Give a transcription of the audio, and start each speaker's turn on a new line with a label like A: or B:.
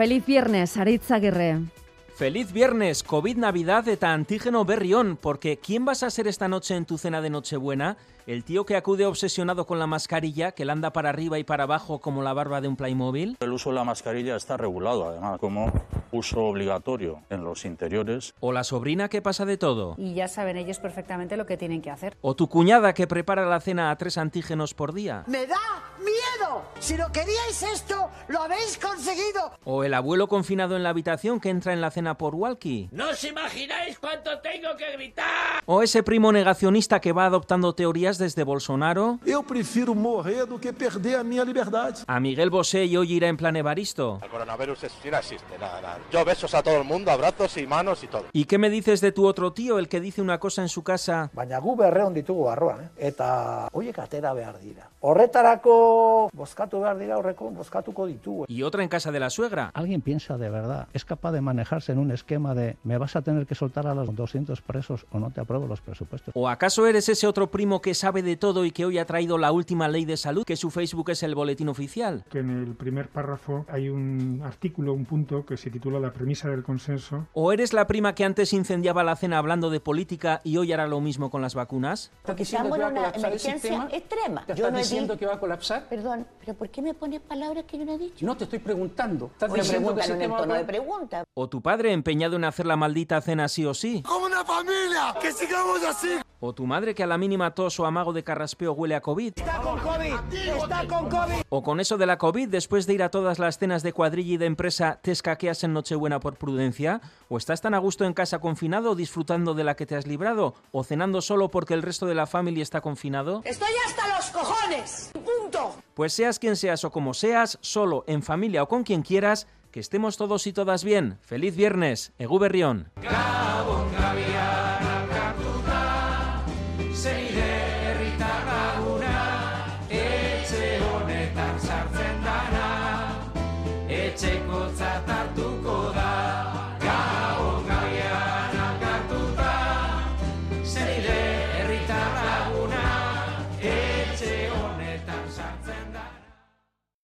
A: Feliz viernes, Aritz Aguirre.
B: Feliz viernes, COVID Navidad eta antígeno berri on, porque ¿quién vas a ser esta noche en tu cena de Nochebuena? ¿El tío que acude obsesionado con la mascarilla, que la anda para arriba y para abajo como la barba de un Playmobil?
C: El uso de la mascarilla está regulado, además, como uso obligatorio en los interiores.
B: ¿O la sobrina que pasa de todo?
D: Y ya saben ellos perfectamente lo que tienen que hacer.
B: ¿O tu cuñada que prepara la cena a 3 antígenos por día?
E: ¡Me da miedo! Si no queríais esto, lo habéis conseguido.
B: ¿O el abuelo confinado en la habitación que entra en la cena por walkie?
F: ¡No os imagináis cuánto tengo que gritar!
B: ¿O ese primo negacionista que va adoptando teorías desde Bolsonaro?
G: Eu prefiro morrer do que perder a minha liberdade.
B: ¿A Miguel Bosé y hoy irá en plan Evaristo?
H: El coronavirus no existe, nada. Yo besos a todo el mundo, abrazos y manos y todo.
B: ¿Y qué me dices de tu otro tío, el que dice una cosa en su casa?
I: Baina gu berreon ditugu barruan, eta horiek atera behar dira. Horretarako bozkatu behar dira, horreko bozkatuko ditugu.
B: ¿Y otra en casa de la suegra?
J: ¿Alguien piensa de verdad? ¿Es capaz de manejarse en un esquema de me vas a tener que soltar a los 200 presos o no te apruebo los presupuestos?
B: ¿O acaso eres ese otro primo que sabe de todo y que hoy ha traído la última ley de salud, que su Facebook es el boletín oficial?
K: Que en el primer párrafo hay un artículo, un punto que se titula La premisa del consenso.
B: ¿O eres la prima que antes incendiaba la cena hablando de política y hoy hará lo mismo con las vacunas?
L: Porque estamos en una emergencia extrema.
M: ¿Te estás diciendo que va a colapsar?
L: Perdón, pero ¿por qué me pones palabras que yo no he dicho?
M: No, te estoy preguntando. ¿Estás
L: diciendo que en el tono de pregunta?
B: ¿O tu padre empeñado en hacer la maldita cena sí o sí?
G: Como una familia, que sigamos así.
B: ¿O tu madre que a la mínima tos o amago de carraspeo huele a COVID?
E: ¡Está con COVID! ¡Está con COVID!
B: ¿O con eso de la COVID, después de ir a todas las cenas de cuadrilla y de empresa, te escaqueas en Nochebuena por prudencia? ¿O estás tan a gusto en casa confinado disfrutando de la que te has librado? ¿O cenando solo porque el resto de la familia está confinado?
E: ¡Estoy hasta los cojones! ¡Punto!
B: Pues seas quien seas o como seas, solo, en familia o con quien quieras, que estemos todos y todas bien. ¡Feliz viernes! Egu Berrión.